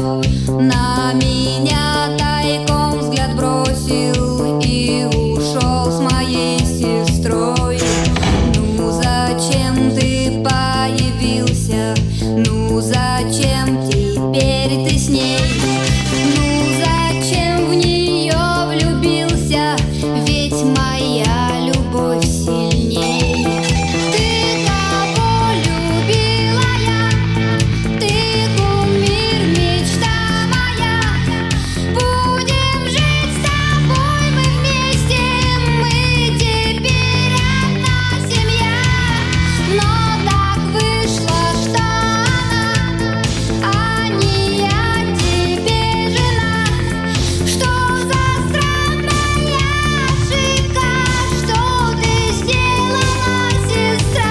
На меня тайком взгляд бросил и ушел с моей сестрой. Ну зачем ты появился? Ну зачем теперь ты с ней? Ну зачем в нее влюбился? Ведь моя любовь сильней. Ты кого любила я? Ты кумир, мечта моя. Будем жить с тобой мы вместе. Мы теперь одна семья. Но так вышло, что она, а не я тебе жена. Что за странная ошибка, что ты сделала, сестра?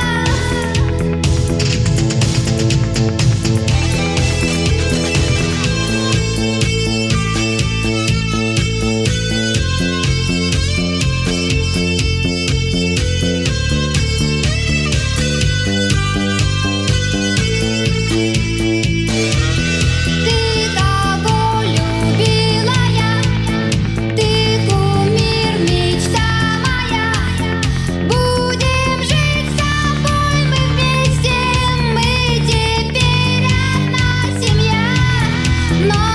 Ты кого любила я? Ты кумир, мечта моя. Будем жить с тобой мы вместе. Мы теперь одна семья. Но